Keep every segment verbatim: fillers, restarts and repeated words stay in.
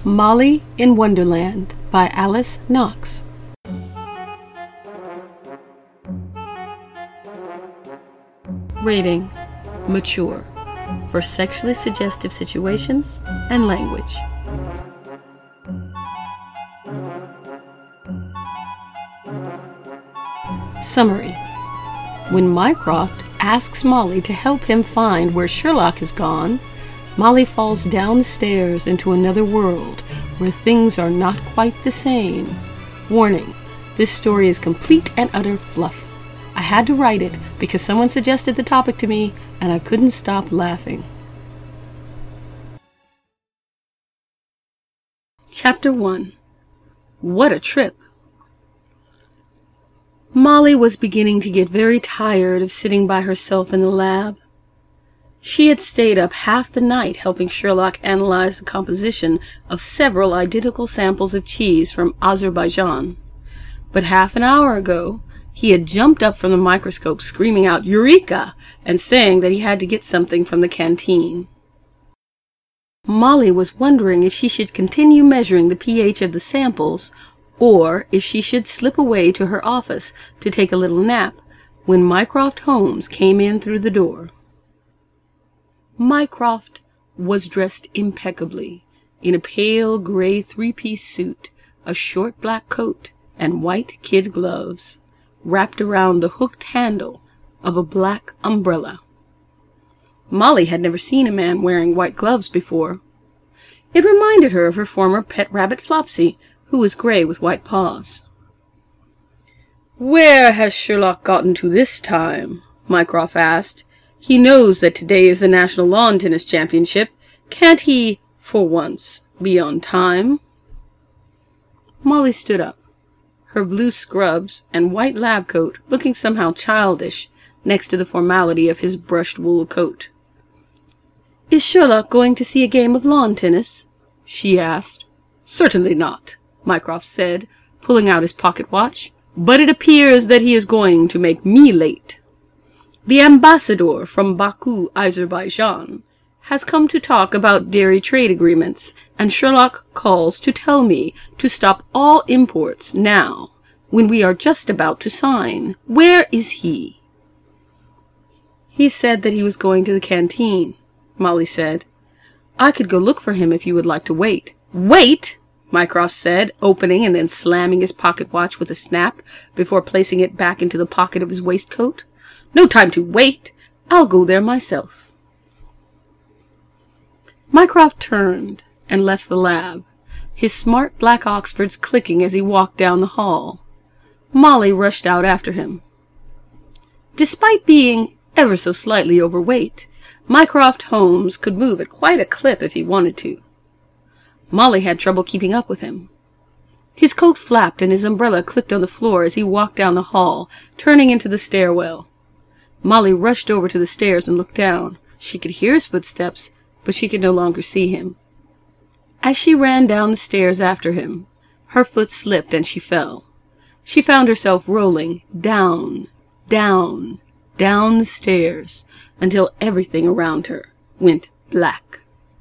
Molly in Wonderland by Alice Knox. Rating: mature, for sexually suggestive situations and language. Summary: when Mycroft asks Molly to help him find where Sherlock has gone, Molly falls down the stairs into another world where things are not quite the same. Warning: this story is complete and utter fluff. I had to write it because someone suggested the topic to me and I couldn't stop laughing. Chapter one. What a trip! Molly was beginning to get very tired of sitting by herself in the lab. She had stayed up half the night helping Sherlock analyze the composition of several identical samples of cheese from Azerbaijan. But half an hour ago, he had jumped up from the microscope screaming out "Eureka!" and saying that he had to get something from the canteen. Molly was wondering if she should continue measuring the pH of the samples, or if she should slip away to her office to take a little nap, when Mycroft Holmes came in through the door. Mycroft was dressed impeccably, in a pale gray three-piece suit, a short black coat, and white kid gloves, wrapped around the hooked handle of a black umbrella. Molly had never seen a man wearing white gloves before. It reminded her of her former pet rabbit Flopsy, who was gray with white paws. "Where has Sherlock gotten to this time?" Mycroft asked. "He knows that today is the National Lawn Tennis Championship. Can't he, for once, be on time?" Molly stood up, her blue scrubs and white lab coat looking somehow childish next to the formality of his brushed wool coat. "Is Sherlock going to see a game of lawn tennis?" she asked. "Certainly not," Mycroft said, pulling out his pocket watch. "But it appears that he is going to make me late. The ambassador from Baku, Azerbaijan, has come to talk about dairy trade agreements, and Sherlock calls to tell me to stop all imports now, when we are just about to sign. Where is he?" "He said that he was going to the canteen," Molly said. "I could go look for him if you would like to wait." "Wait!" Mycroft said, opening and then slamming his pocket watch with a snap before placing it back into the pocket of his waistcoat. "No time to wait. I'll go there myself." Mycroft turned and left the lab, his smart black Oxfords clicking as he walked down the hall. Molly rushed out after him. Despite being ever so slightly overweight, Mycroft Holmes could move at quite a clip if he wanted to. Molly had trouble keeping up with him. His coat flapped and his umbrella clicked on the floor as he walked down the hall, turning into the stairwell. Molly rushed over to the stairs and looked down. She could hear his footsteps, but she could no longer see him. As she ran down the stairs after him, her foot slipped and she fell. She found herself rolling down, down, down the stairs, until everything around her went black.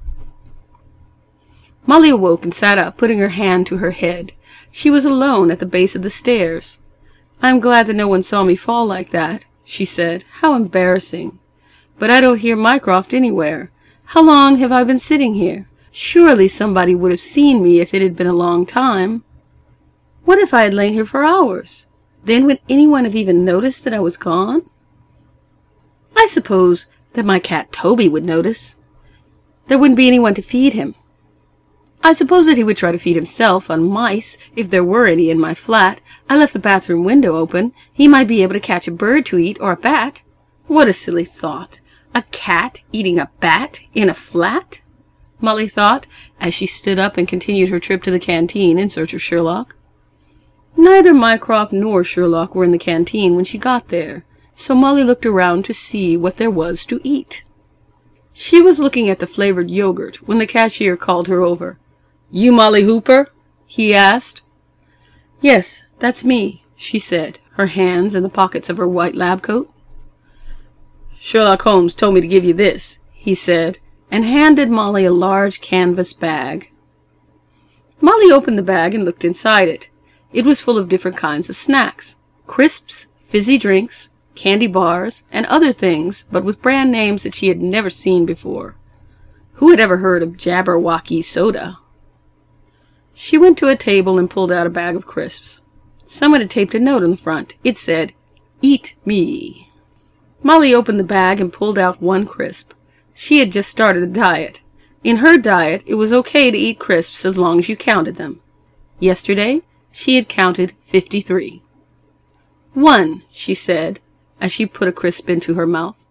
Molly awoke and sat up, putting her hand to her head. She was alone at the base of the stairs. "I'm glad that no one saw me fall like that," she said. "How embarrassing. But I don't hear Mycroft anywhere. How long have I been sitting here? Surely somebody would have seen me if it had been a long time. What if I had lain here for hours? Then would anyone have even noticed that I was gone? I suppose that my cat Toby would notice. There wouldn't be anyone to feed him. I suppose that he would try to feed himself on mice, if there were any in my flat. I left the bathroom window open. He might be able to catch a bird to eat, or a bat. What a silly thought. A cat eating a bat in a flat? Molly thought, as she stood up and continued her trip to the canteen in search of Sherlock. Neither Mycroft nor Sherlock were in the canteen when she got there, so Molly looked around to see what there was to eat. She was looking at the flavored yogurt when the cashier called her over. "You Molly Hooper?" he asked. "Yes, that's me," she said, her hands in the pockets of her white lab coat. "Sherlock Holmes told me to give you this," he said, and handed Molly a large canvas bag. Molly opened the bag and looked inside it. It was full of different kinds of snacks, crisps, fizzy drinks, candy bars, and other things, but with brand names that she had never seen before. Who had ever heard of Jabberwocky soda? She went to a table and pulled out a bag of crisps. Someone had taped a note on the front. It said, "Eat me." Molly opened the bag and pulled out one crisp. She had just started a diet. In her diet, it was okay to eat crisps as long as you counted them. Yesterday, she had counted fifty-three. "One," she said, as she put a crisp into her mouth.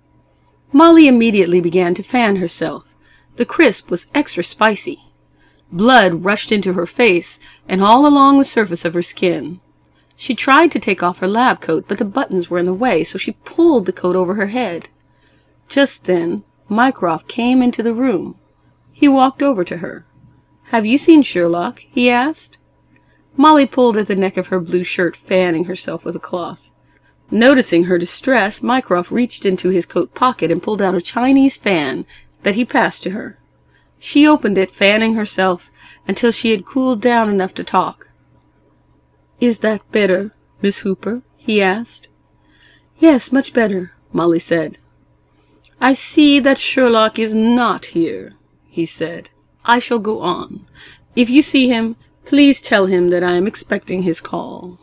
Molly immediately began to fan herself. The crisp was extra spicy. Blood rushed into her face and all along the surface of her skin. She tried to take off her lab coat, but the buttons were in the way, so she pulled the coat over her head. Just then, Mycroft came into the room. He walked over to her. "Have you seen Sherlock?" he asked. Molly pulled at the neck of her blue shirt, fanning herself with a cloth. Noticing her distress, Mycroft reached into his coat pocket and pulled out a Chinese fan that he passed to her. She opened it, fanning herself, until she had cooled down enough to talk. "Is that better, Miss Hooper?" he asked. "Yes, much better," Molly said. "I see that Sherlock is not here," he said. "I shall go on. If you see him, please tell him that I am expecting his call."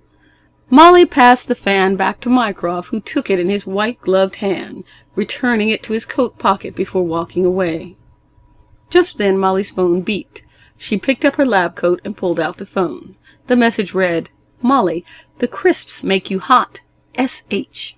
Molly passed the fan back to Mycroft, who took it in his white-gloved hand, returning it to his coat pocket before walking away. Just then Molly's phone beeped. She picked up her lab coat and pulled out the phone. The message read, "Molly, the crisps make you hot. S H"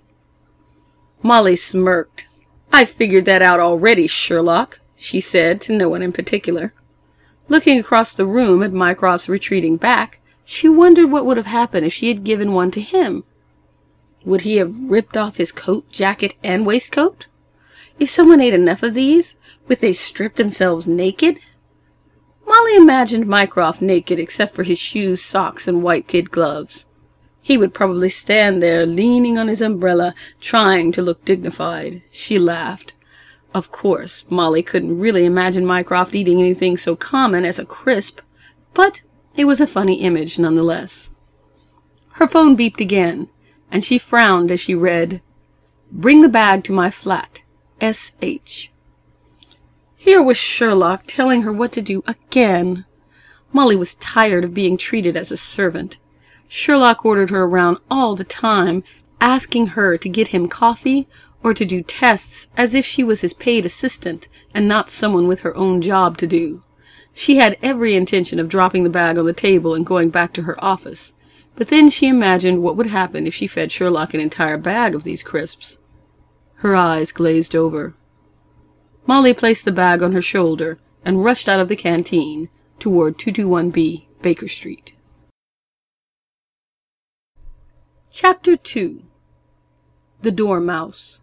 Molly smirked. "I figured that out already, Sherlock," she said to no one in particular. Looking across the room at Mycroft's retreating back, she wondered what would have happened if she had given one to him. Would he have ripped off his coat, jacket, and waistcoat? If someone ate enough of these, would they strip themselves naked? Molly imagined Mycroft naked except for his shoes, socks, and white kid gloves. He would probably stand there, leaning on his umbrella, trying to look dignified. She laughed. Of course, Molly couldn't really imagine Mycroft eating anything so common as a crisp, but it was a funny image nonetheless. Her phone beeped again, and she frowned as she read, "Bring the bag to my flat. S H" Here was Sherlock telling her what to do again. Molly was tired of being treated as a servant. Sherlock ordered her around all the time, asking her to get him coffee or to do tests as if she was his paid assistant and not someone with her own job to do. She had every intention of dropping the bag on the table and going back to her office, but then she imagined what would happen if she fed Sherlock an entire bag of these crisps. Her eyes glazed over. Molly placed the bag on her shoulder and rushed out of the canteen toward two twenty-one B Baker Street. Chapter two. The Dormouse.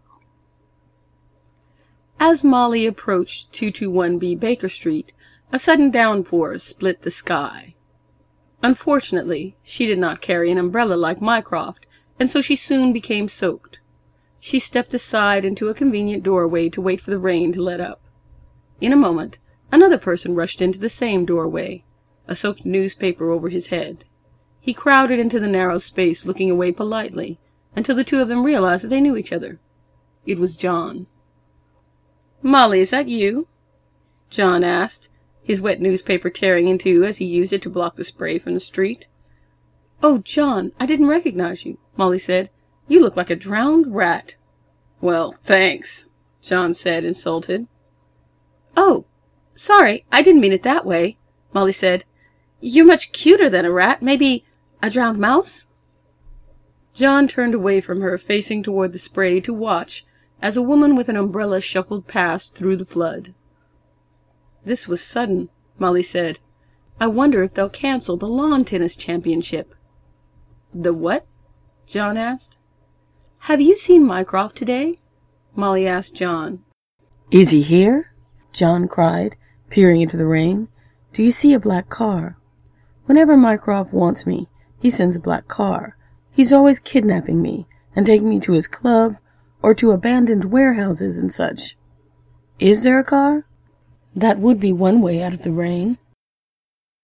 As Molly approached two twenty-one B Baker Street, a sudden downpour split the sky. Unfortunately, she did not carry an umbrella like Mycroft, and so she soon became soaked. She stepped aside into a convenient doorway to wait for the rain to let up. In a moment, another person rushed into the same doorway, a soaked newspaper over his head. He crowded into the narrow space, looking away politely, until the two of them realized that they knew each other. It was John. "Molly, is that you?" John asked, his wet newspaper tearing in two as he used it to block the spray from the street. "Oh, John, I didn't recognize you," Molly said. "You look like a drowned rat." "Well, thanks," John said, insulted. "Oh, sorry, I didn't mean it that way," Molly said. "You're much cuter than a rat. Maybe a drowned mouse?" John turned away from her, facing toward the spray to watch as a woman with an umbrella shuffled past through the flood. "This was sudden," Molly said. "I wonder if they'll cancel the lawn tennis championship." "The what?" John asked. "Have you seen Mycroft today?" Molly asked John. "Is he here?" John cried, peering into the rain. "Do you see a black car? Whenever Mycroft wants me, he sends a black car. He's always kidnapping me and taking me to his club or to abandoned warehouses and such. Is there a car? That would be one way out of the rain."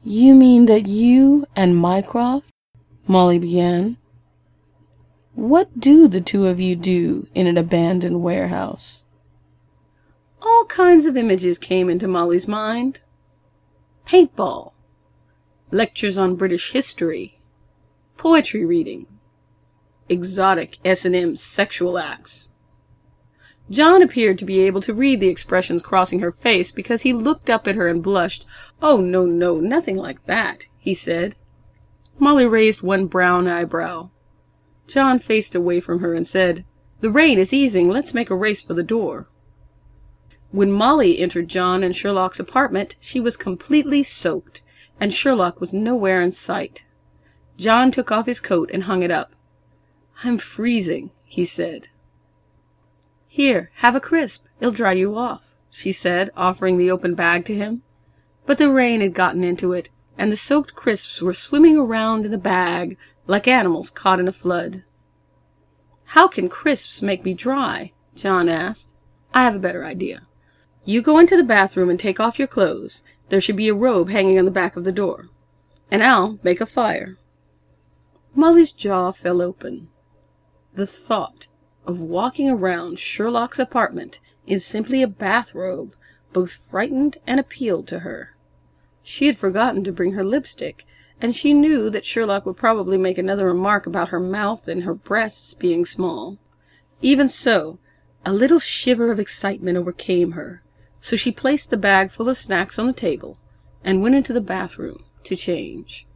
You mean that you and Mycroft? Molly began. What do the two of you do in an abandoned warehouse? All kinds of images came into Molly's mind. Paintball, lectures on British history, poetry reading, exotic S and M sexual acts. John appeared to be able to read the expressions crossing her face because he looked up at her and blushed. Oh, no, no, nothing like that, he said. Molly raised one brown eyebrow. John faced away from her and said, The rain is easing. Let's make a race for the door. When Molly entered John and Sherlock's apartment, she was completely soaked, and Sherlock was nowhere in sight. John took off his coat and hung it up. I'm freezing, he said. Here, have a crisp. It'll dry you off, she said, offering the open bag to him. But the rain had gotten into it, and the soaked crisps were swimming around in the bag like animals caught in a flood. How can crisps make me dry? John asked. I have a better idea. You go into the bathroom and take off your clothes. There should be a robe hanging on the back of the door. And I'll make a fire. Molly's jaw fell open. The thought of walking around Sherlock's apartment in simply a bathrobe both frightened and appealed to her. She had forgotten to bring her lipstick, and she knew that Sherlock would probably make another remark about her mouth and her breasts being small. Even so, a little shiver of excitement overcame her, so she placed the bag full of snacks on the table and went into the bathroom to change.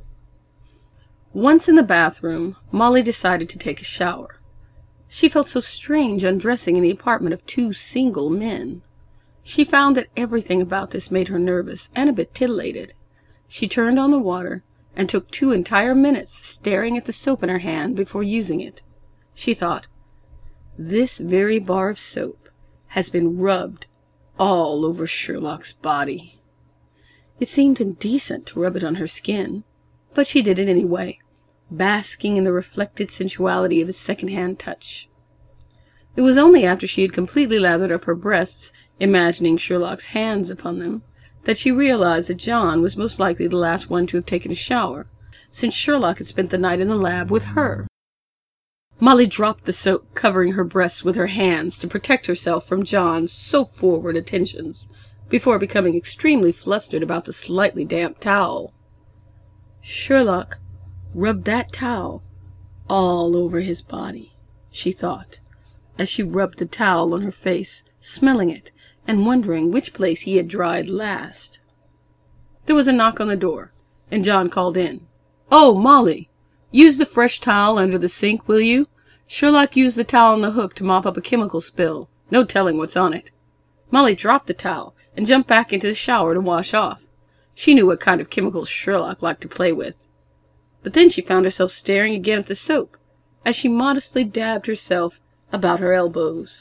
Once in the bathroom, Molly decided to take a shower. She felt so strange undressing in the apartment of two single men. She found that everything about this made her nervous and a bit titillated. She turned on the water and took two entire minutes staring at the soap in her hand before using it. She thought, this very bar of soap has been rubbed all over Sherlock's body. It seemed indecent to rub it on her skin, but she did it anyway, basking in the reflected sensuality of his second-hand touch. It was only after she had completely lathered up her breasts, imagining Sherlock's hands upon them, that she realized that John was most likely the last one to have taken a shower, since Sherlock had spent the night in the lab with her. Molly dropped the soap, covering her breasts with her hands to protect herself from John's so forward attentions, before becoming extremely flustered about the slightly damp towel. Sherlock rubbed that towel all over his body, she thought, as she rubbed the towel on her face, smelling it, and wondering which place he had dried last. There was a knock on the door, and John called in. Oh, Molly! Use the fresh towel under the sink, will you? Sherlock used the towel on the hook to mop up a chemical spill. No telling what's on it. Molly dropped the towel and jumped back into the shower to wash off. She knew what kind of chemicals Sherlock liked to play with. But then she found herself staring again at the soap, as she modestly dabbed herself about her elbows.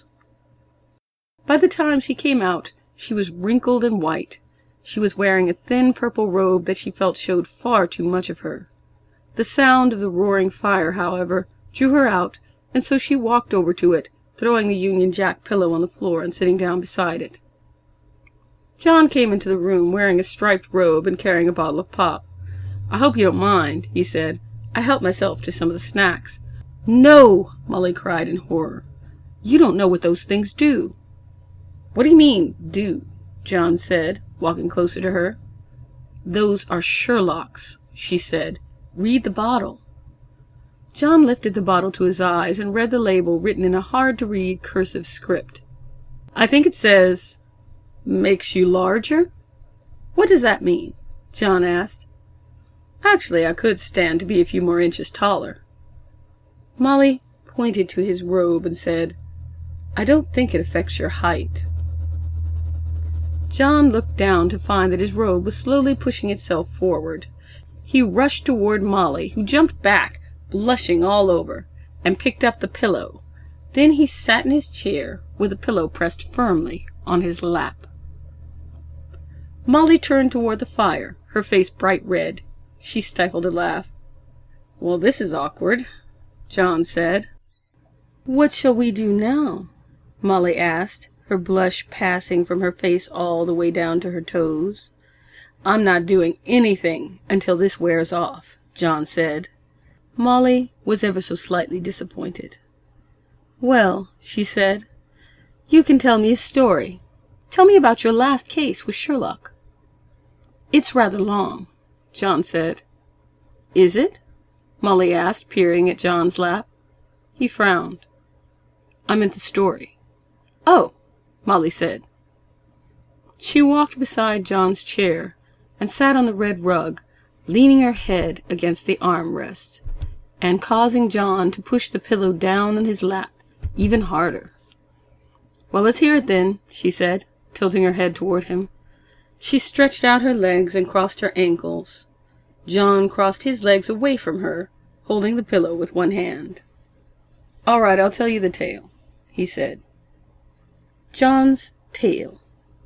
By the time she came out, she was wrinkled and white. She was wearing a thin purple robe that she felt showed far too much of her. The sound of the roaring fire, however, drew her out, and so she walked over to it, throwing the Union Jack pillow on the floor and sitting down beside it. John came into the room wearing a striped robe and carrying a bottle of pop. I hope you don't mind, he said. I helped myself to some of the snacks. No, Molly cried in horror. You don't know what those things do. What do you mean, do? John said, walking closer to her. Those are Sherlock's, she said. Read the bottle. John lifted the bottle to his eyes and read the label written in a hard-to-read cursive script. I think it says, makes you larger? What does that mean? John asked. Actually, I could stand to be a few more inches taller. Molly pointed to his robe and said, I don't think it affects your height. John looked down to find that his robe was slowly pushing itself forward. He rushed toward Molly, who jumped back, blushing all over, and picked up the pillow. Then he sat in his chair with the pillow pressed firmly on his lap. Molly turned toward the fire, her face bright red. She stifled a laugh. Well, this is awkward, John said. What shall we do now? Molly asked, her blush passing from her face all the way down to her toes. I'm not doing anything until this wears off, John said. Molly was ever so slightly disappointed. Well, she said, you can tell me a story. Tell me about your last case with Sherlock. It's rather long, John said. Is it? Molly asked, peering at John's lap. He frowned. I meant the story. Oh, Molly said. She walked beside John's chair and sat on the red rug, leaning her head against the armrest, and causing John to push the pillow down on his lap even harder. Well, let's hear it then, she said, tilting her head toward him. She stretched out her legs and crossed her ankles. John crossed his legs away from her, holding the pillow with one hand. All right, I'll tell you the tale, he said. John's tale.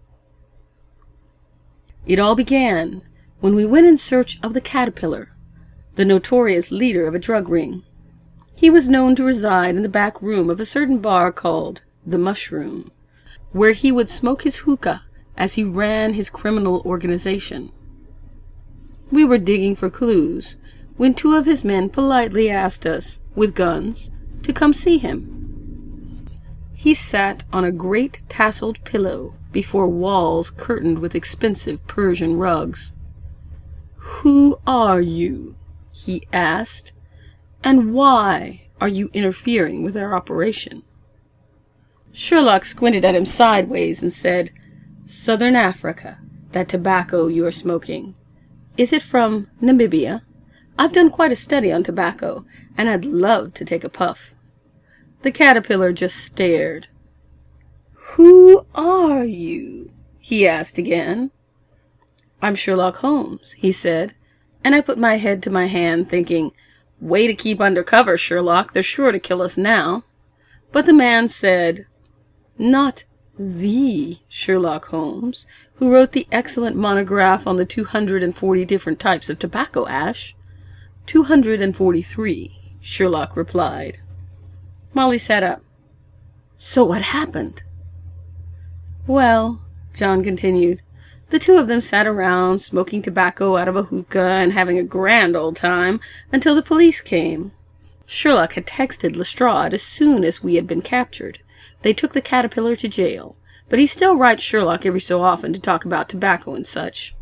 It all began when we went in search of the Caterpillar, the notorious leader of a drug ring. He was known to reside in the back room of a certain bar called the Mushroom, where he would smoke his hookah as he ran his criminal organization. We were digging for clues when two of his men politely asked us, with guns, to come see him. He sat on a great tasseled pillow before walls curtained with expensive Persian rugs. Who are you? He asked, and why are you interfering with our operation? Sherlock squinted at him sideways and said, Southern Africa, that tobacco you are smoking. Is it from Namibia? I've done quite a study on tobacco, and I'd love to take a puff. The Caterpillar just stared. Who are you? He asked again. I'm Sherlock Holmes, he said, and I put my head to my hand, thinking, way to keep under cover, Sherlock, they're sure to kill us now. But the man said, not the Sherlock Holmes, who wrote the excellent monograph on the two hundred forty different types of tobacco ash. two hundred forty-three, Sherlock replied. Molly sat up. So what happened? Well, John continued, the two of them sat around, smoking tobacco out of a hookah and having a grand old time until the police came. Sherlock had texted Lestrade as soon as we had been captured. They took the Caterpillar to jail, but he still writes Sherlock every so often to talk about tobacco and such.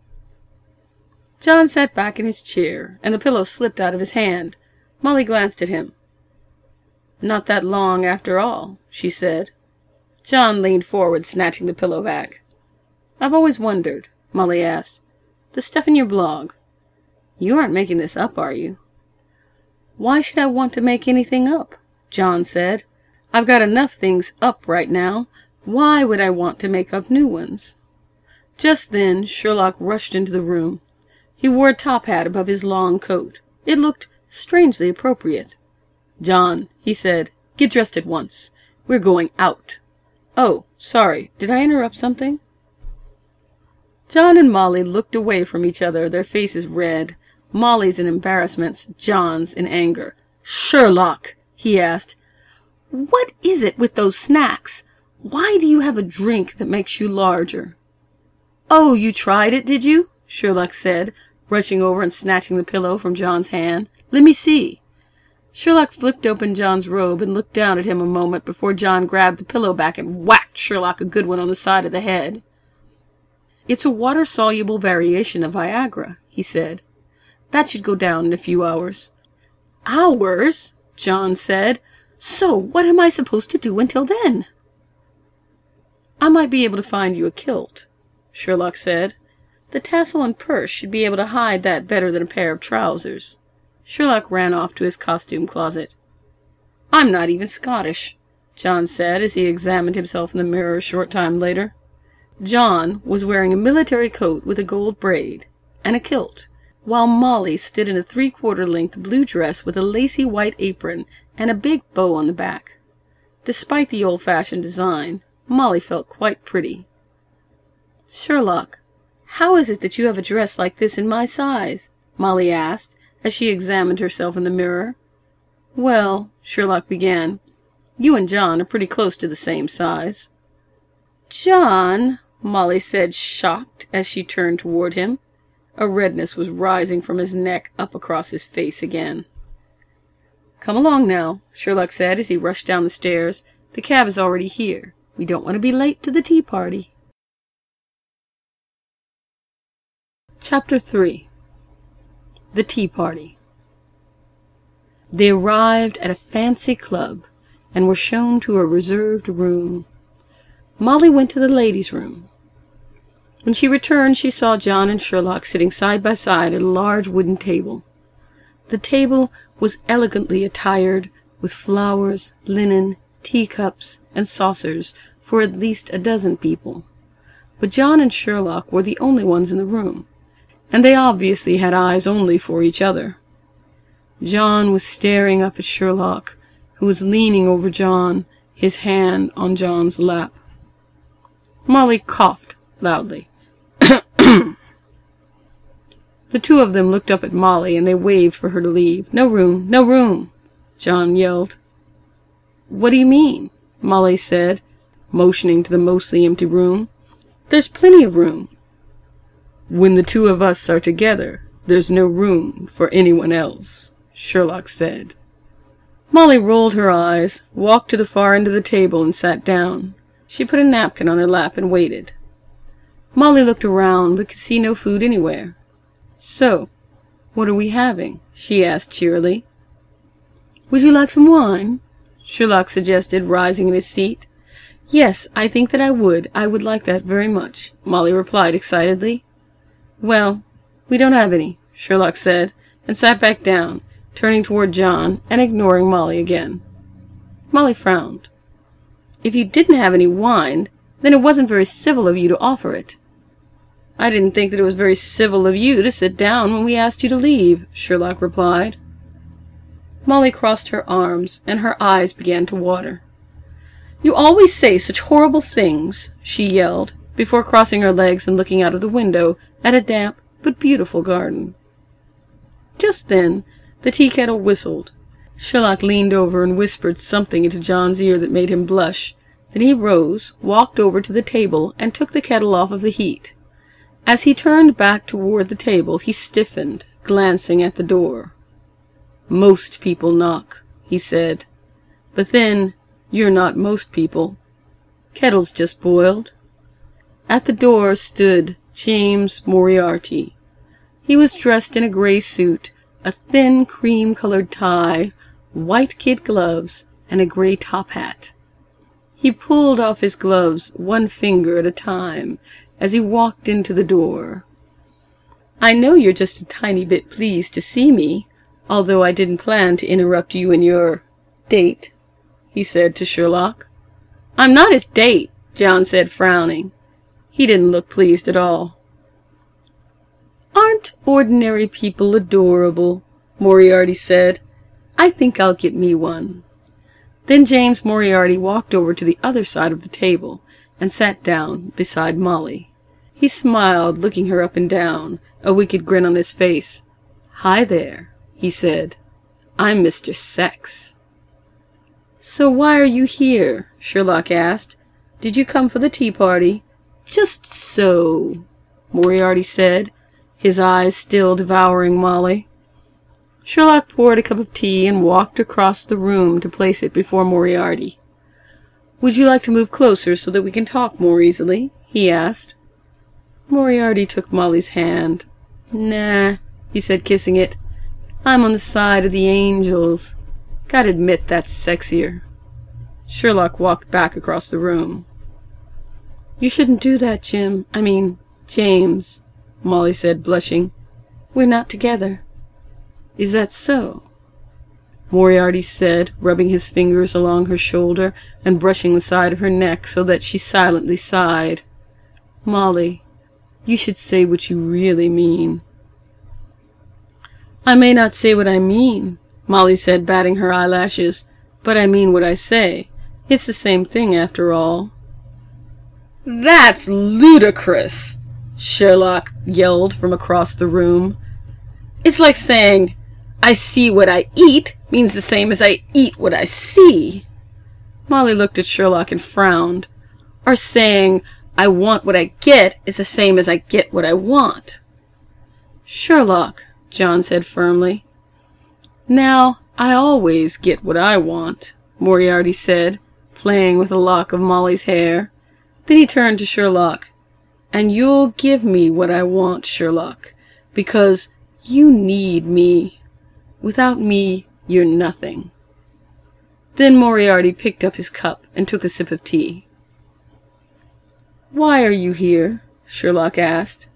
John sat back in his chair, and the pillow slipped out of his hand. Molly glanced at him. Not that long after all, she said. John leaned forward, snatching the pillow back. I've always wondered, Molly asked. The stuff in your blog. You aren't making this up, are you? Why should I want to make anything up? John said. I've got enough things up right now. Why would I want to make up new ones? Just then, Sherlock rushed into the room. He wore a top hat above his long coat. It looked strangely appropriate. John, he said, get dressed at once. We're going out. Oh, sorry, did I interrupt something? John and Molly looked away from each other, their faces red. Molly's in embarrassment, John's in anger. Sherlock, he asked, what is it with those snacks? Why do you have a drink that makes you larger? Oh, you tried it, did you? Sherlock said, rushing over and snatching the pillow from John's hand. Let me see. Sherlock flipped open John's robe and looked down at him a moment before John grabbed the pillow back and whacked Sherlock a good one on the side of the head. It's a water-soluble variation of Viagra, he said. That should go down in a few hours. Hours? John said. So what am I supposed to do until then? I might be able to find you a kilt, Sherlock said. The tassel and purse should be able to hide that better than a pair of trousers. Sherlock ran off to his costume closet. I'm not even Scottish, John said as he examined himself in the mirror a short time later. John was wearing a military coat with a gold braid and a kilt, while Molly stood in a three-quarter length blue dress with a lacy white apron and a big bow on the back. Despite the old-fashioned design, Molly felt quite pretty. Sherlock, how is it that you have a dress like this in my size? Molly asked, as she examined herself in the mirror. Well, Sherlock began, you and John are pretty close to the same size. John, Molly said, shocked, as she turned toward him. A redness was rising from his neck up across his face again. "Come along now," Sherlock said as he rushed down the stairs. "The cab is already here. We don't want to be late to the tea party." Chapter three. The Tea Party. They arrived at a fancy club and were shown to a reserved room. Molly went to the ladies' room. When she returned, she saw John and Sherlock sitting side by side at a large wooden table. The table was elegantly attired with flowers, linen, teacups, and saucers for at least a dozen people. But John and Sherlock were the only ones in the room, and they obviously had eyes only for each other. John was staring up at Sherlock, who was leaning over John, his hand on John's lap. Molly coughed loudly. The two of them looked up at Molly, and they waved for her to leave. "No room, no room," John yelled. "What do you mean?" Molly said, motioning to the mostly empty room. "There's plenty of room." "When the two of us are together, there's no room for anyone else," Sherlock said. Molly rolled her eyes, walked to the far end of the table, and sat down. She put a napkin on her lap and waited. Molly looked around, but could see no food anywhere. "So, what are we having?" she asked cheerily. "Would you like some wine?" Sherlock suggested, rising in his seat. "Yes, I think that I would. I would like that very much," Molly replied excitedly. "Well, we don't have any," Sherlock said, and sat back down, turning toward John and ignoring Molly again. Molly frowned. "If you didn't have any wine, then it wasn't very civil of you to offer it." "I didn't think that it was very civil of you to sit down when we asked you to leave," Sherlock replied. Molly crossed her arms, and her eyes began to water. "You always say such horrible things," she yelled, before crossing her legs and looking out of the window at a damp but beautiful garden. Just then, the tea kettle whistled. Sherlock leaned over and whispered something into John's ear that made him blush. Then he rose, walked over to the table, and took the kettle off of the heat. As he turned back toward the table, he stiffened, glancing at the door. "Most people knock," he said. "But then, you're not most people. Kettle's just boiled." At the door stood James Moriarty. He was dressed in a gray suit, a thin cream-colored tie, white kid gloves, and a gray top hat. He pulled off his gloves one finger at a time as he walked into the door. "I know you're just a tiny bit pleased to see me, although I didn't plan to interrupt you in your date," he said to Sherlock. "I'm not his date," John said, frowning. He didn't look pleased at all. "Aren't ordinary people adorable?" Moriarty said. "I think I'll get me one." Then James Moriarty walked over to the other side of the table and sat down beside Molly. He smiled, looking her up and down, a wicked grin on his face. "Hi there," he said. "I'm Mister Sex." "So why are you here?" Sherlock asked. "Did you come for the tea party?" "Just so," Moriarty said, his eyes still devouring Molly. Sherlock poured a cup of tea and walked across the room to place it before Moriarty. "Would you like to move closer so that we can talk more easily?" he asked. Moriarty took Molly's hand. "Nah," he said, kissing it. "I'm on the side of the angels. Gotta admit that's sexier." Sherlock walked back across the room. "You shouldn't do that, Jim. I mean, James," Molly said, blushing. "We're not together." "Is that so?" Moriarty said, rubbing his fingers along her shoulder and brushing the side of her neck so that she silently sighed. "Molly, you should say what you really mean." "I may not say what I mean," Molly said, batting her eyelashes, "but I mean what I say. It's the same thing, after all." "That's ludicrous!" Sherlock yelled from across the room. "It's like saying, 'I see what I eat' means the same as 'I eat what I see.'" Molly looked at Sherlock and frowned. "Or saying, I want what I get is the same as I get what I want. Sherlock, John said firmly. Now, I always get what I want, Moriarty said, playing with a lock of Molly's hair. Then he turned to Sherlock. And you'll give me what I want, Sherlock, because you need me. Without me, you're nothing. Then Moriarty picked up his cup and took a sip of tea. Why are you here? Sherlock asked.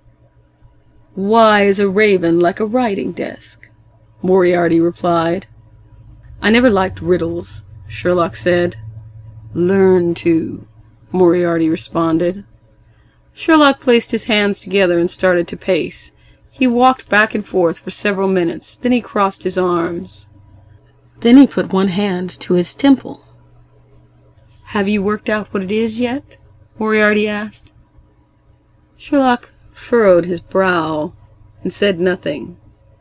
Why is a raven like a writing desk? Moriarty replied. I never liked riddles, Sherlock said. Learn to, Moriarty responded. Sherlock placed his hands together and started to pace. He walked back and forth for several minutes, then he crossed his arms. Then he put one hand to his temple. Have you worked out what it is yet? Moriarty asked. Sherlock furrowed his brow and said nothing.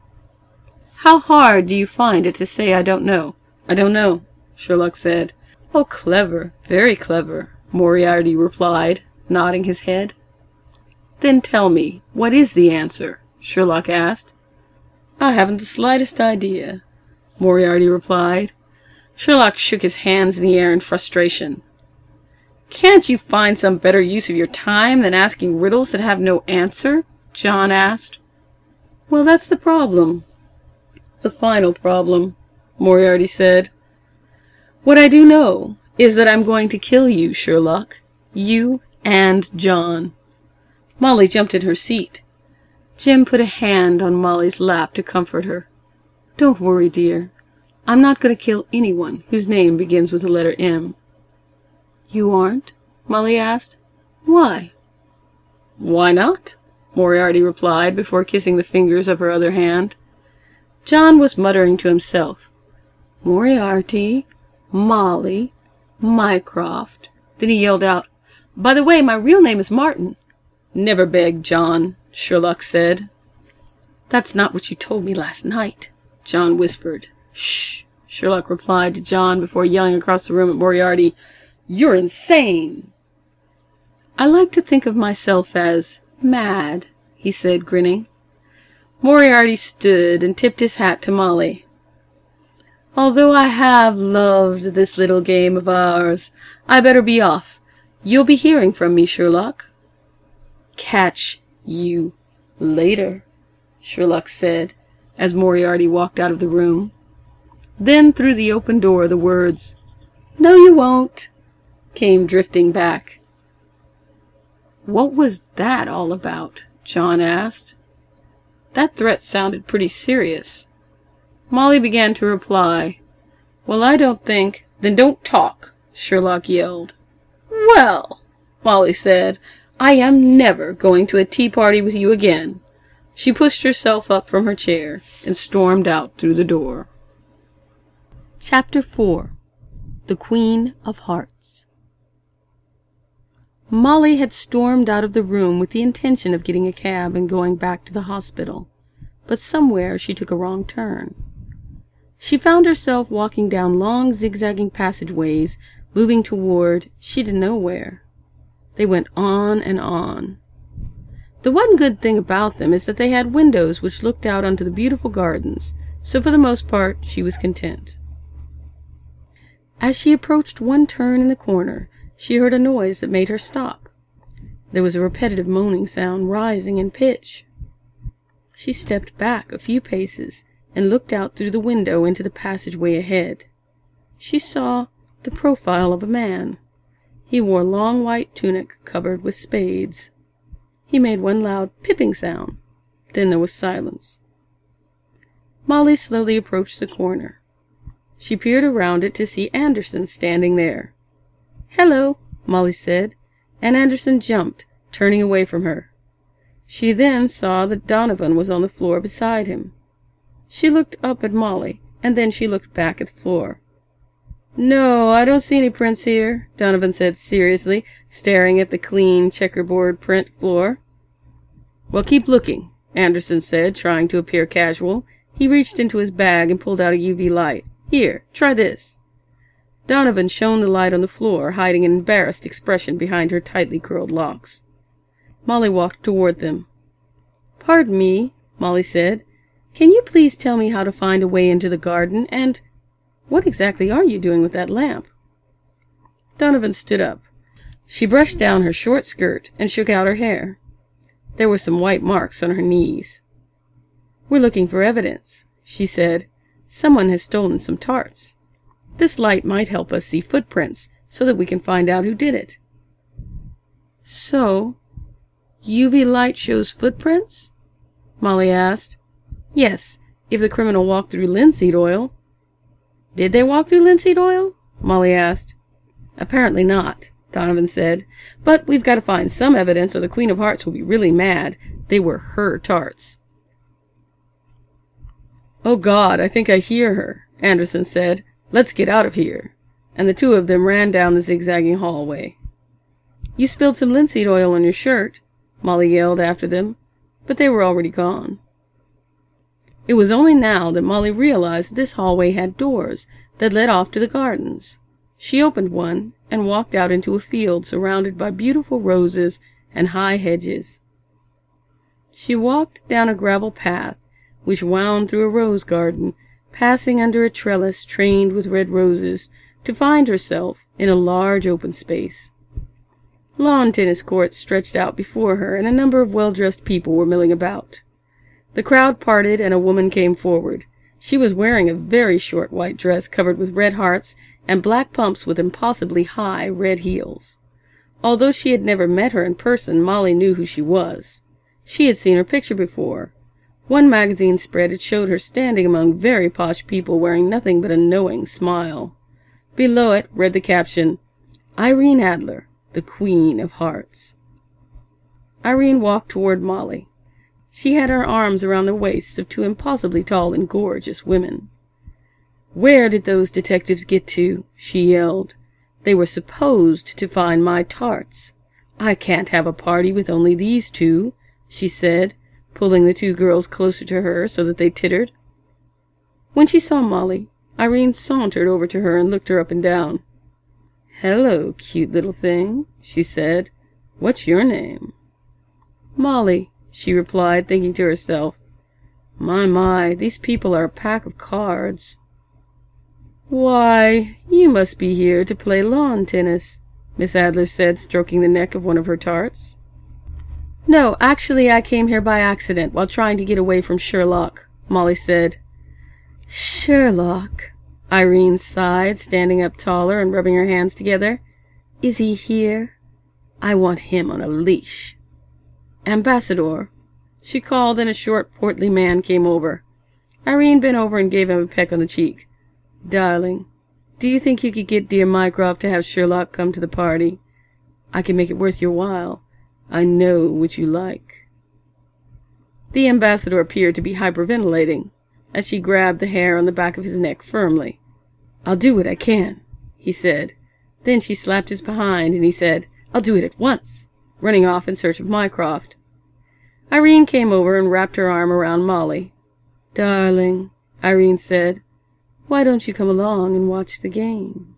How hard do you find it to say I don't know? I don't know, Sherlock said. Oh, clever, very clever, Moriarty replied, nodding his head. Then tell me, what is the answer? Sherlock asked. I haven't the slightest idea, Moriarty replied. Sherlock shook his hands in the air in frustration. Can't you find some better use of your time than asking riddles that have no answer? John asked. Well, that's the problem. The final problem, Moriarty said. What I do know is that I'm going to kill you, Sherlock. You and John. Molly jumped in her seat. Jim put a hand on Molly's lap to comfort her. Don't worry, dear. I'm not going to kill anyone whose name begins with the letter M. You aren't? Molly asked. Why? Why not? Moriarty replied before kissing the fingers of her other hand. John was muttering to himself. Moriarty, Molly, Mycroft. Then he yelled out, By the way, my real name is Martin. Never beg, John, Sherlock said. That's not what you told me last night, John whispered. Shh, Sherlock replied to John before yelling across the room at Moriarty, You're insane. I like to think of myself as mad, he said, grinning. Moriarty stood and tipped his hat to Molly. Although I have loved this little game of ours, I better be off. You'll be hearing from me, Sherlock. Catch you later, Sherlock said, as Moriarty walked out of the room. Then through the open door the words, No, you won't, came drifting back. What was that all about? John asked. That threat sounded pretty serious. Molly began to reply. Well, I don't think... Then don't talk, Sherlock yelled. Well, Molly said, I am never going to a tea party with you again. She pushed herself up from her chair and stormed out through the door. Chapter four. The Queen of Hearts. Molly had stormed out of the room with the intention of getting a cab and going back to the hospital, but somewhere she took a wrong turn. She found herself walking down long zigzagging passageways, moving toward she didn't know where. They went on and on. The one good thing about them is that they had windows which looked out onto the beautiful gardens, so for the most part she was content. As she approached one turn in the corner, she heard a noise that made her stop. There was a repetitive moaning sound rising in pitch. She stepped back a few paces and looked out through the window into the passageway ahead. She saw the profile of a man. He wore a long white tunic covered with spades. He made one loud pipping sound. Then there was silence. Molly slowly approached the corner. She peered around it to see Anderson standing there. Hello, Molly said, and Anderson jumped, turning away from her. She then saw that Donovan was on the floor beside him. She looked up at Molly, and then she looked back at the floor. No, I don't see any prints here, Donovan said seriously, staring at the clean checkerboard print floor. Well, keep looking, Anderson said, trying to appear casual. He reached into his bag and pulled out a U V light. Here, try this. Donovan shone the light on the floor, hiding an embarrassed expression behind her tightly curled locks. Molly walked toward them. "Pardon me," Molly said. "Can you please tell me how to find a way into the garden, and what exactly are you doing with that lamp?" Donovan stood up. She brushed down her short skirt and shook out her hair. There were some white marks on her knees. "We're looking for evidence," she said. "Someone has stolen some tarts. This light might help us see footprints so that we can find out who did it." "So, U V light shows footprints?" Molly asked. "Yes, if the criminal walked through linseed oil." "Did they walk through linseed oil?" Molly asked. "Apparently not," Donovan said. "But we've got to find some evidence or the Queen of Hearts will be really mad. They were her tarts." "Oh God, I think I hear her," Anderson said. "Let's get out of here." And the two of them ran down the zigzagging hallway. "You spilled some linseed oil on your shirt," Molly yelled after them, but they were already gone. It was only now that Molly realized this hallway had doors that led off to the gardens. She opened one and walked out into a field surrounded by beautiful roses and high hedges. She walked down a gravel path which wound through a rose garden, passing under a trellis trained with red roses, to find herself in a large open space. Lawn tennis courts stretched out before her, and a number of well-dressed people were milling about. The crowd parted, and a woman came forward. She was wearing a very short white dress covered with red hearts and black pumps with impossibly high red heels. Although she had never met her in person, Molly knew who she was. She had seen her picture before. One magazine spread had showed her standing among very posh people wearing nothing but a knowing smile. Below it read the caption, "Irene Adler, the Queen of Hearts." Irene walked toward Molly. She had her arms around the waists of two impossibly tall and gorgeous women. "Where did those detectives get to?" she yelled. "They were supposed to find my tarts. I can't have a party with only these two," she said, pulling the two girls closer to her so that they tittered. When she saw Molly, Irene sauntered over to her and looked her up and down. "Hello, cute little thing," she said. "What's your name?" "Molly," she replied, thinking to herself, "My, my, these people are a pack of cards." "Why, you must be here to play lawn tennis," Miss Adler said, stroking the neck of one of her tarts. "No, actually I came here by accident while trying to get away from Sherlock," Molly said. "Sherlock," Irene sighed, standing up taller and rubbing her hands together. "Is he here? I want him on a leash." "Ambassador," she called, and a short, portly man came over. Irene bent over and gave him a peck on the cheek. "Darling, do you think you could get dear Mycroft to have Sherlock come to the party? I can make it worth your while. I know what you like." The ambassador appeared to be hyperventilating as she grabbed the hair on the back of his neck firmly. "I'll do what I can," he said. Then she slapped his behind, and he said, "I'll do it at once," running off in search of Mycroft. Irene came over and wrapped her arm around Molly. "Darling," Irene said, "why don't you come along and watch the game?"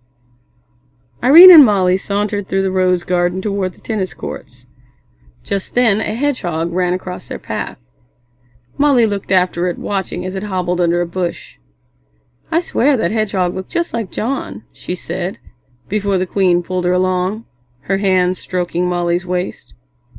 Irene and Molly sauntered through the rose garden toward the tennis courts. Just then a hedgehog ran across their path. Molly looked after it, watching as it hobbled under a bush. "I swear that hedgehog looked just like John," she said, before the Queen pulled her along, her hands stroking Molly's waist.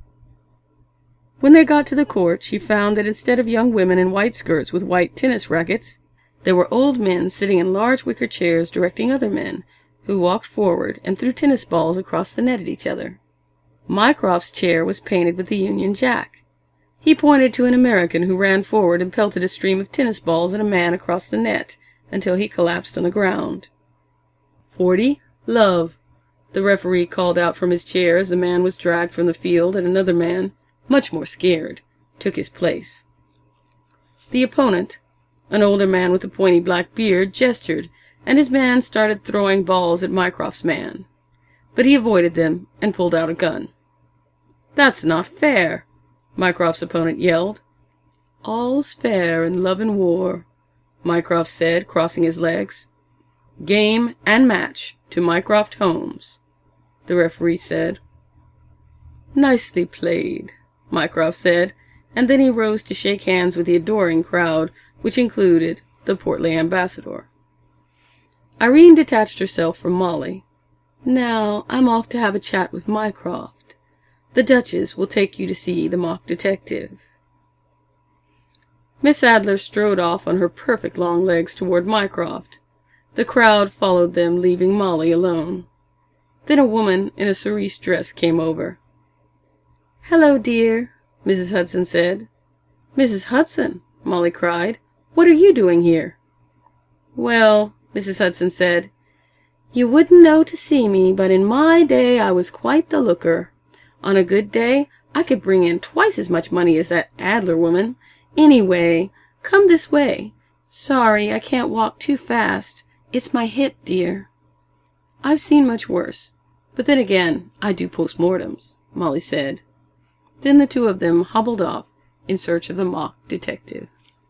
When they got to the court, she found that instead of young women in white skirts with white tennis rackets, there were old men sitting in large wicker chairs directing other men, who walked forward and threw tennis balls across the net at each other. Mycroft's chair was painted with the Union Jack. He pointed to an American who ran forward and pelted a stream of tennis balls at a man across the net until he collapsed on the ground. "Forty, love," the referee called out from his chair as the man was dragged from the field, and another man, much more scared, took his place. The opponent, an older man with a pointy black beard, gestured, and his man started throwing balls at Mycroft's man. But he avoided them and pulled out a gun. "That's not fair," Mycroft's opponent yelled. "All's fair in love and war," Mycroft said, crossing his legs. Game and match to Mycroft Holmes, the referee said. Nicely played, Mycroft said, and then he rose to shake hands with the adoring crowd, which included the portly ambassador. Irene detached herself from Molly. Now I'm off to have a chat with Mycroft. The Duchess will take you to see the mock detective. Miss Adler strode off on her perfect long legs toward Mycroft. The crowd followed them, leaving Molly alone. Then a woman in a cerise dress came over. Hello, dear, Missus Hudson said. Missus Hudson, Molly cried. What are you doing here? Well, Missus Hudson said, you wouldn't know to see me, but in my day I was quite the looker. On a good day, I could bring in twice as much money as that Adler woman. Anyway, come this way. Sorry, I can't walk too fast. It's my hip, dear. I've seen much worse. But then again, I do postmortems, Molly said. Then the two of them hobbled off in search of the mock detective.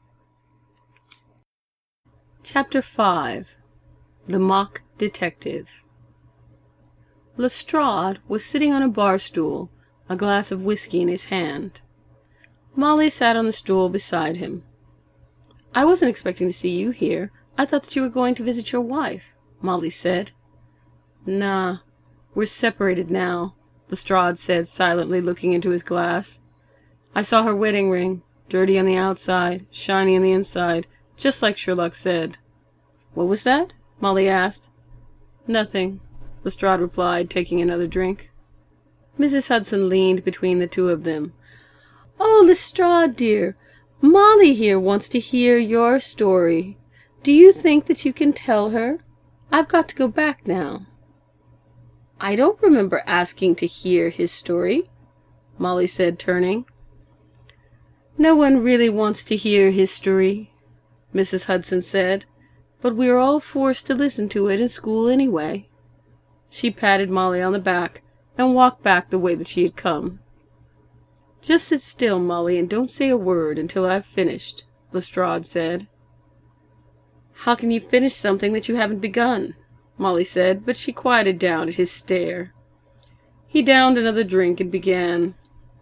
Chapter five. The Mock Detective. Lestrade was sitting on a bar stool, a glass of whiskey in his hand. Molly sat on the stool beside him. I wasn't expecting to see you here. I thought that you were going to visit your wife, Molly said. Nah, we're separated now, Lestrade said, silently looking into his glass. I saw her wedding ring, dirty on the outside, shiny on the inside, just like Sherlock said. What was that? Molly asked. Nothing, Lestrade replied, taking another drink. Missus Hudson leaned between the two of them. Oh, Lestrade, dear, Molly here wants to hear your story. Do you think that you can tell her? I've got to go back now. I don't remember asking to hear his story, Molly said, turning. No one really wants to hear his story, Missus Hudson said, but we are all forced to listen to it in school anyway. She patted Molly on the back and walked back the way that she had come. Just sit still, Molly, and don't say a word until I've finished, Lestrade said. How can you finish something that you haven't begun? Molly said, but she quieted down at his stare. He downed another drink and began.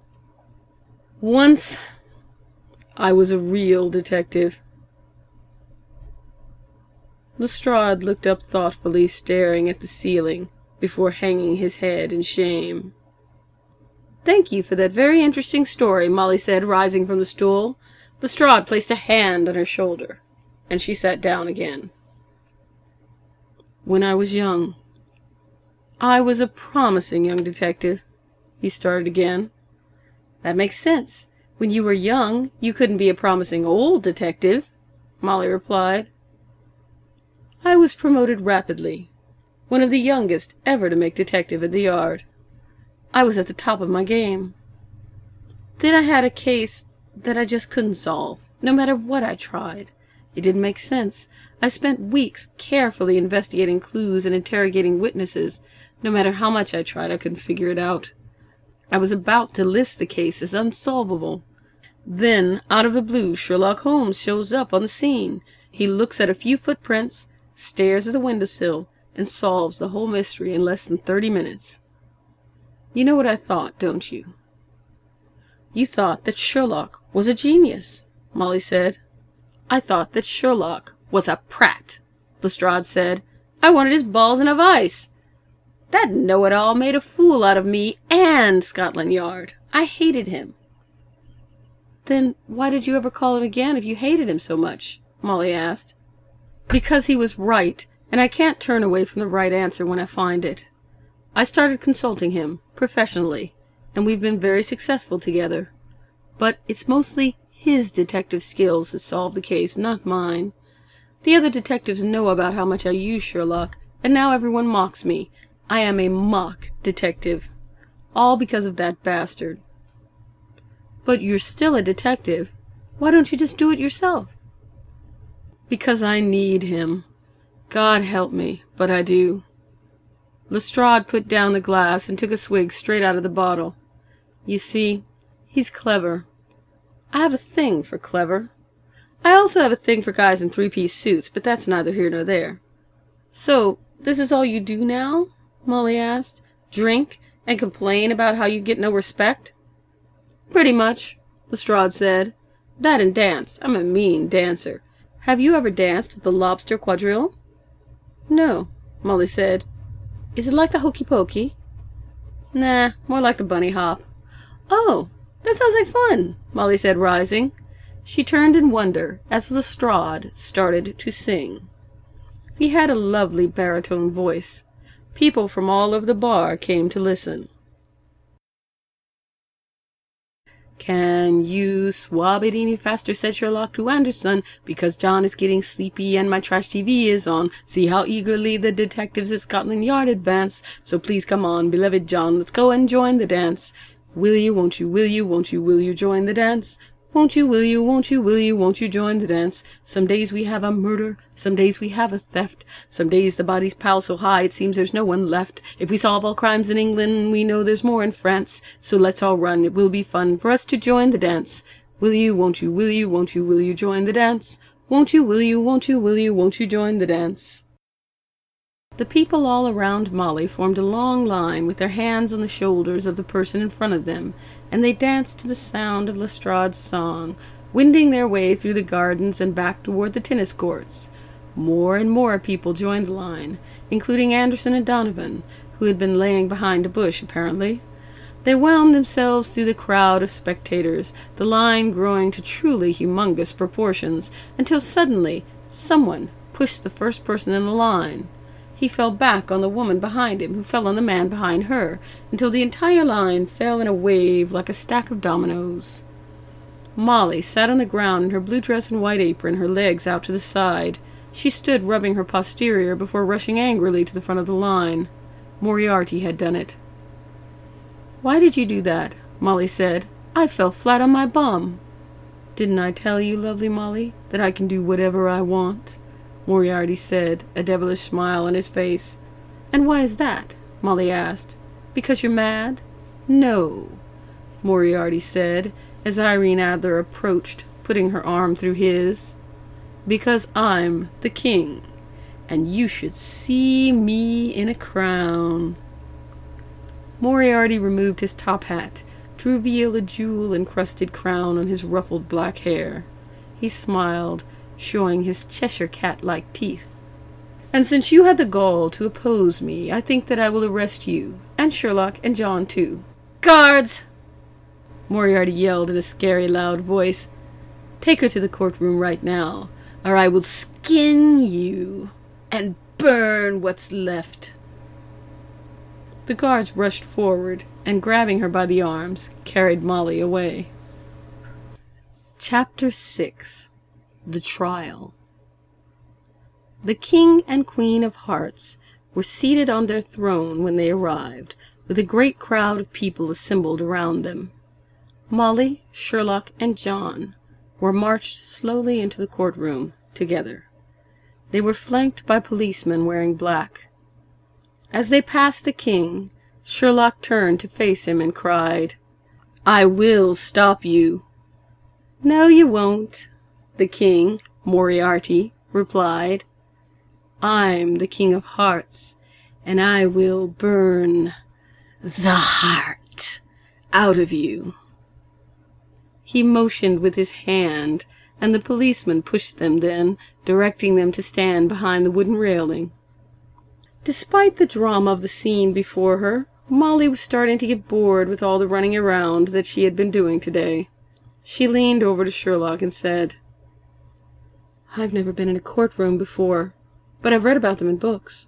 Once I was a real detective. Lestrade looked up thoughtfully, staring at the ceiling, before hanging his head in shame. Thank you for that very interesting story, Molly said, rising from the stool. Lestrade placed a hand on her shoulder, and she sat down again. When I was young, I was a promising young detective, he started again. That makes sense. When you were young, you couldn't be a promising old detective, Molly replied. I was promoted rapidly, one of the youngest ever to make detective at the Yard. I was at the top of my game. Then I had a case that I just couldn't solve, no matter what I tried. It didn't make sense. I spent weeks carefully investigating clues and interrogating witnesses. No matter how much I tried, I couldn't figure it out. I was about to list the case as unsolvable. Then, out of the blue, Sherlock Holmes shows up on the scene. He looks at a few footprints, stares at the windowsill, and solves the whole mystery in less than thirty minutes. You know what I thought, don't you? You thought that Sherlock was a genius, Molly said. I thought that Sherlock was a prat, Lestrade said. I wanted his balls in a vice. That know-it-all made a fool out of me and Scotland Yard. I hated him. Then why did you ever call him again if you hated him so much? Molly asked. Because he was right, and I can't turn away from the right answer when I find it. I started consulting him, professionally, and we've been very successful together. But it's mostly his detective skills that solve the case, not mine. The other detectives know about how much I use Sherlock, and now everyone mocks me. I am a mock detective. All because of that bastard. But you're still a detective. Why don't you just do it yourself? Because I need him. God help me, but I do. Lestrade put down the glass and took a swig straight out of the bottle. You see, he's clever. I have a thing for clever. I also have a thing for guys in three-piece suits, but that's neither here nor there. So, this is all you do now? Molly asked. Drink and complain about how you get no respect? Pretty much, Lestrade said. That and dance. I'm a mean dancer. Have you ever danced at the Lobster Quadrille? No, Molly said. Is it like the hokey pokey? Nah, more like the bunny hop. Oh, that sounds like fun, Molly said, rising. She turned in wonder as Lestrade started to sing. He had a lovely baritone voice. People from all over the bar came to listen. Can you swab it any faster, said Sherlock to Anderson, because John is getting sleepy and my trash T V is on. See how eagerly the detectives at Scotland Yard advance. So please come on, beloved John, let's go and join the dance. Will you, won't you, will you, won't you, will you join the dance? Won't you, will you, won't you, will you, won't you join the dance? Some days we have a murder, some days we have a theft. Some days the bodies pile so high it seems there's no one left. If we solve all crimes in England, we know there's more in France. So let's all run, it will be fun for us to join the dance. Will you, won't you, will you, won't you, will you join the dance? Won't you, will you, won't you, will you, won't you join the dance? The people all around Molly formed a long line with their hands on the shoulders of the person in front of them, and they danced to the sound of Lestrade's song, winding their way through the gardens and back toward the tennis courts. More and more people joined the line, including Anderson and Donovan, who had been laying behind a bush, apparently. They wound themselves through the crowd of spectators, the line growing to truly humongous proportions, until suddenly someone pushed the first person in the line. He fell back on the woman behind him, who fell on the man behind her, until the entire line fell in a wave like a stack of dominoes. Molly sat on the ground in her blue dress and white apron, her legs out to the side. She stood rubbing her posterior before rushing angrily to the front of the line. Moriarty had done it. Why did you do that? Molly said. I fell flat on my bum. Didn't I tell you, lovely Molly, that I can do whatever I want? Moriarty said, a devilish smile on his face. And why is that? Molly asked. Because you're mad? No, Moriarty said, as Irene Adler approached, putting her arm through his. Because I'm the king, and you should see me in a crown. Moriarty removed his top hat to reveal a jewel-encrusted crown on his ruffled black hair. He smiled, showing his Cheshire cat-like teeth. And since you had the gall to oppose me, I think that I will arrest you, and Sherlock, and John, too. Guards! Moriarty yelled in a scary, loud voice. Take her to the courtroom right now, or I will skin you and burn what's left. The guards rushed forward, and grabbing her by the arms, carried Molly away. Chapter six. The Trial. The King and Queen of Hearts were seated on their throne when they arrived, with a great crowd of people assembled around them. Molly, Sherlock, and John were marched slowly into the courtroom together. They were flanked by policemen wearing black. As they passed the king, Sherlock turned to face him and cried, I will stop you. No, you won't, the king, Moriarty, replied. I'm the King of Hearts, and I will burn the heart out of you. He motioned with his hand, and the policeman pushed them then, directing them to stand behind the wooden railing. Despite the drama of the scene before her, Molly was starting to get bored with all the running around that she had been doing today. She leaned over to Sherlock and said, I've never been in a courtroom before, but I've read about them in books.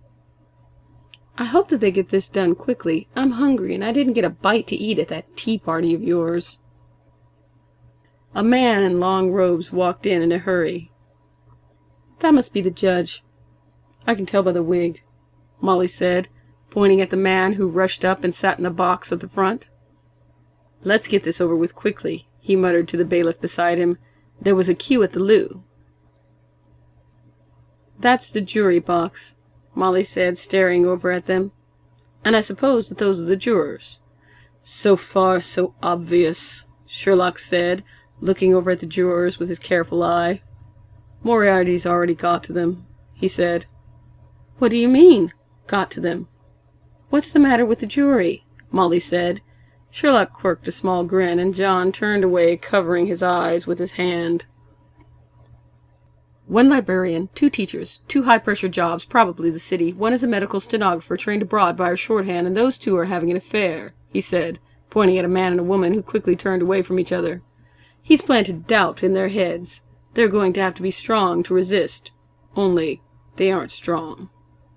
I hope that they get this done quickly. I'm hungry, and I didn't get a bite to eat at that tea party of yours. A man in long robes walked in in a hurry. That must be the judge. I can tell by the wig, Molly said, pointing at the man who rushed up and sat in a box at the front. Let's get this over with quickly, he muttered to the bailiff beside him. There was a queue at the loo. That's the jury box, Molly said, staring over at them. And I suppose that those are the jurors. So far, so obvious, Sherlock said, looking over at the jurors with his careful eye. Moriarty's already got to them, he said. What do you mean, got to them? What's the matter with the jury? Molly said. Sherlock quirked a small grin, and John turned away, covering his eyes with his hand. One librarian, two teachers, two high-pressure jobs, probably the city. One is a medical stenographer trained abroad by our shorthand, and those two are having an affair, he said, pointing at a man and a woman who quickly turned away from each other. He's planted doubt in their heads. They're going to have to be strong to resist. Only, they aren't strong.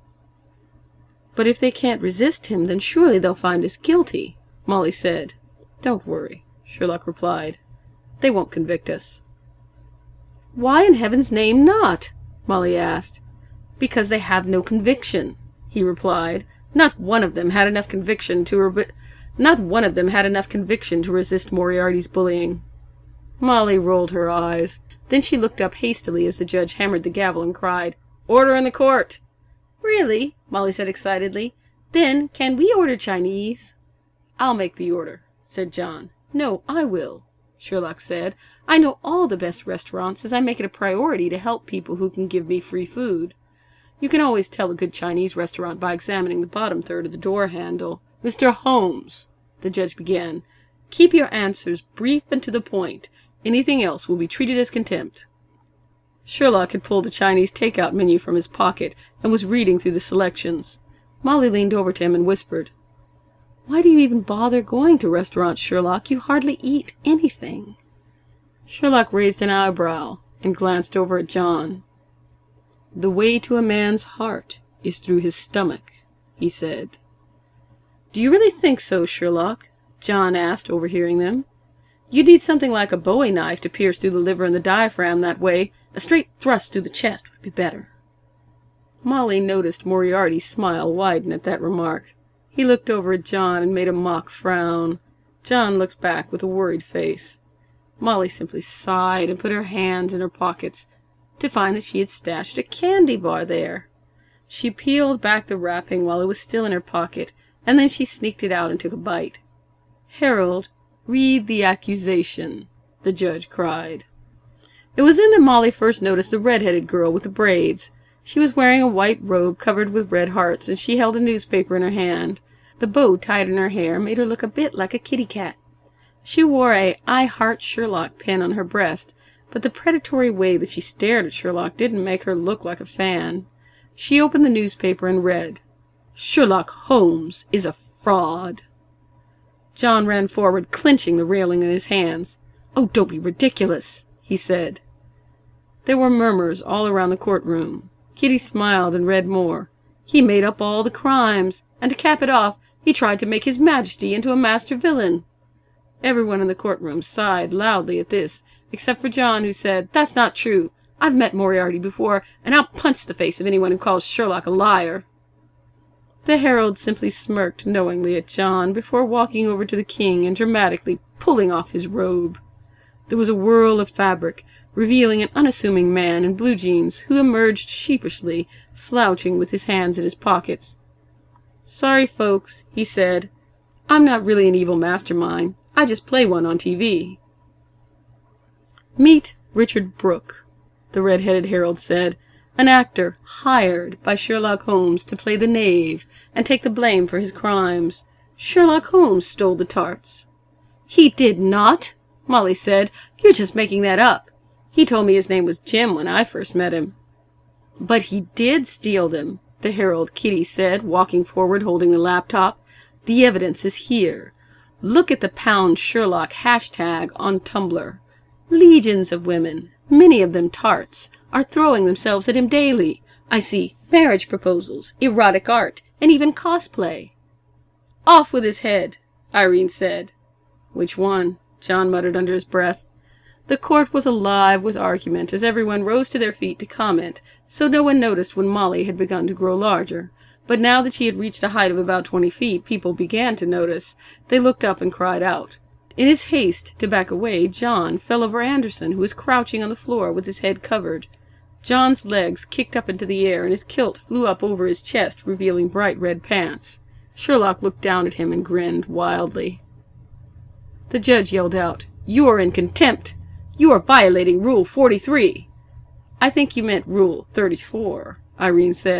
But if they can't resist him, then surely they'll find us guilty, Molly said. Don't worry, Sherlock replied. They won't convict us. Why in heaven's name not? Molly asked. Because they have no conviction, he replied. Not one of them had enough conviction to re- not one of them had enough conviction to resist Moriarty's bullying. Molly rolled her eyes. Then she looked up hastily as the judge hammered the gavel and cried, Order in the court! Really? Molly said excitedly. Then can we order Chinese? I'll make the order, said John. No, I will, Sherlock said. I know all the best restaurants, as I make it a priority to help people who can give me free food. You can always tell a good Chinese restaurant by examining the bottom third of the door handle. Mister Holmes, the judge began, keep your answers brief and to the point. Anything else will be treated as contempt. Sherlock had pulled a Chinese take-out menu from his pocket and was reading through the selections. Molly leaned over to him and whispered, Why do you even bother going to restaurants, Sherlock? You hardly eat anything. Sherlock raised an eyebrow and glanced over at John. The way to a man's heart is through his stomach, he said. Do you really think so, Sherlock? John asked, overhearing them. You'd need something like a bowie knife to pierce through the liver and the diaphragm that way. A straight thrust through the chest would be better. Molly noticed Moriarty's smile widen at that remark. He looked over at John and made a mock frown. John looked back with a worried face. Molly simply sighed and put her hands in her pockets to find that she had stashed a candy bar there. She peeled back the wrapping while it was still in her pocket, and then she sneaked it out and took a bite. Harold, read the accusation, the judge cried. It was then that Molly first noticed the red-headed girl with the braids. She was wearing a white robe covered with red hearts, and she held a newspaper in her hand. The bow tied in her hair made her look a bit like a kitty cat. She wore a I Heart Sherlock pin on her breast, but the predatory way that she stared at Sherlock didn't make her look like a fan. She opened the newspaper and read, Sherlock Holmes is a fraud. John ran forward, clenching the railing in his hands. Oh, don't be ridiculous, he said. There were murmurs all around the courtroom. Kitty smiled and read more. He made up all the crimes, and to cap it off, he tried to make his Majesty into a master villain. Everyone in the courtroom sighed loudly at this, except for John, who said, That's not true. I've met Moriarty before, and I'll punch the face of anyone who calls Sherlock a liar. The herald simply smirked knowingly at John before walking over to the king and dramatically pulling off his robe. There was a whirl of fabric, revealing an unassuming man in blue jeans who emerged sheepishly, slouching with his hands in his pockets. Sorry, folks, he said. I'm not really an evil mastermind. I just play one on T V. Meet Richard Brooke, the red-headed herald said, an actor hired by Sherlock Holmes to play the knave and take the blame for his crimes. Sherlock Holmes stole the tarts. He did not, Molly said. You're just making that up. He told me his name was Jim when I first met him. But he did steal them, the herald Kitty said, walking forward holding the laptop. The evidence is here. Look at the Pound Sherlock hashtag on Tumblr. Legions of women, many of them tarts, are throwing themselves at him daily. I see marriage proposals, erotic art, and even cosplay. Off with his head, Irene said. Which one? John muttered under his breath. The court was alive with argument as everyone rose to their feet to comment, so no one noticed when Molly had begun to grow larger. But now that she had reached a height of about twenty feet, people began to notice. They looked up and cried out. In his haste to back away, John fell over Anderson, who was crouching on the floor with his head covered. John's legs kicked up into the air, and his kilt flew up over his chest, revealing bright red pants. Sherlock looked down at him and grinned wildly. The judge yelled out, You are in contempt! You are violating Rule forty-three! I think you meant Rule thirty-four, Irene said.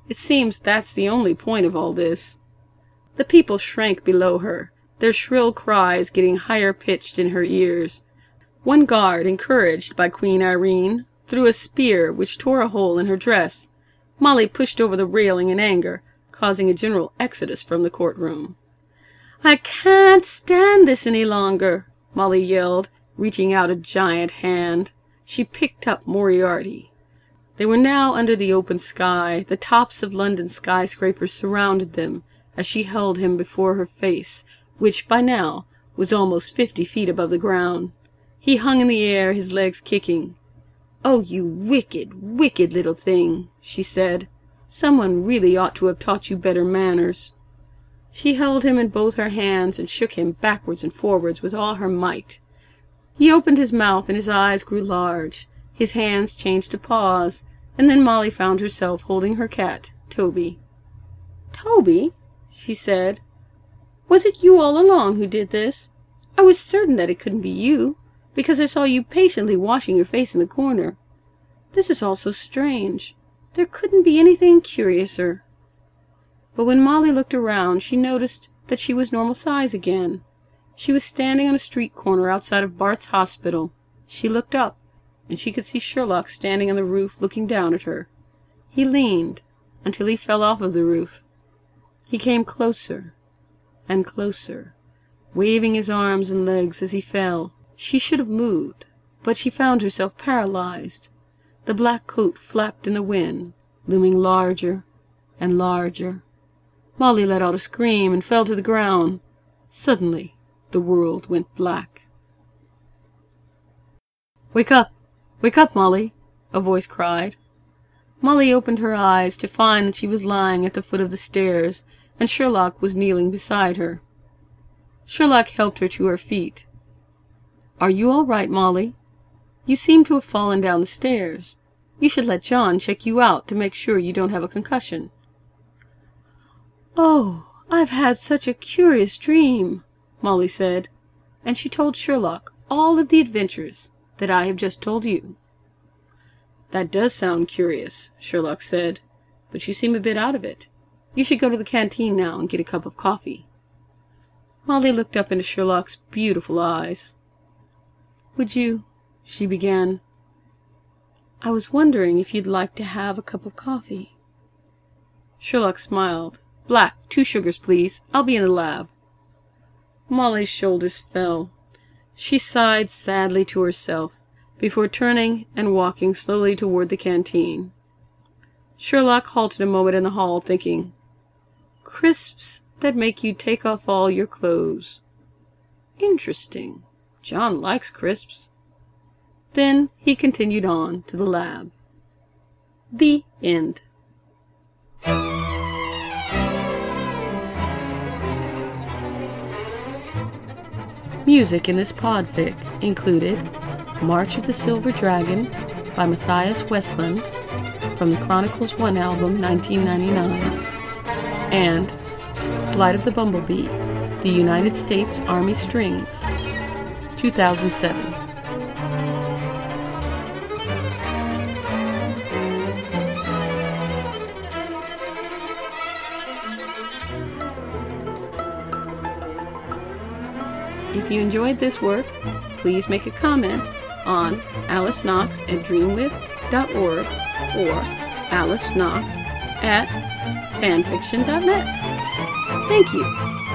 It seems that's the only point of all this. The people shrank below her, their shrill cries getting higher pitched in her ears. One guard, encouraged by Queen Irene, threw a spear which tore a hole in her dress. Molly pushed over the railing in anger, causing a general exodus from the courtroom. "I can't stand this any longer," Molly yelled, reaching out a giant hand. She picked up Moriarty. They were now under the open sky. The tops of London skyscrapers surrounded them as she held him before her face, which by now was almost fifty feet above the ground. He hung in the air, his legs kicking. "Oh, you wicked, wicked little thing," she said. "Someone really ought to have taught you better manners." She held him in both her hands and shook him backwards and forwards with all her might. He opened his mouth and his eyes grew large. His hands changed to paws, and then Molly found herself holding her cat, Toby. "Toby," she said, "was it you all along who did this? I was certain that it couldn't be you, because I saw you patiently washing your face in the corner. This is all so strange. There couldn't be anything curiouser." But when Molly looked around, she noticed that she was normal size again. She was standing on a street corner outside of Bart's hospital. She looked up, and she could see Sherlock standing on the roof looking down at her. He leaned until he fell off of the roof. He came closer and closer, waving his arms and legs as he fell. She should have moved, but she found herself paralyzed. The black coat flapped in the wind, looming larger and larger. Molly let out a scream and fell to the ground. Suddenly, the world went black. "Wake up! Wake up, Molly!" a voice cried. Molly opened her eyes to find that she was lying at the foot of the stairs, and Sherlock was kneeling beside her. Sherlock helped her to her feet. "Are you all right, Molly? You seem to have fallen down the stairs. You should let John check you out to make sure you don't have a concussion." "Oh, I've had such a curious dream," Molly said, and she told Sherlock all of the adventures that I have just told you. "That does sound curious," Sherlock said, "but you seem a bit out of it. You should go to the canteen now and get a cup of coffee." Molly looked up into Sherlock's beautiful eyes. "Would you—" she began. "I was wondering if you'd like to have a cup of coffee." Sherlock smiled. "Black, two sugars, please. I'll be in the lab." Molly's shoulders fell. She sighed sadly to herself before turning and walking slowly toward the canteen. Sherlock halted a moment in the hall, thinking, "Crisps that make you take off all your clothes. Interesting. John likes crisps." Then he continued on to the lab. The end. Music in this podfic included March of the Silver Dragon by Matthias Westland from the Chronicles one album nineteen ninety-nine, and Flight of the Bumblebee, The United States Army Strings, two thousand seven. If you enjoyed this work, please make a comment on alice knox at dreamwith dot org or alice knox at fanfiction dot net. Thank you.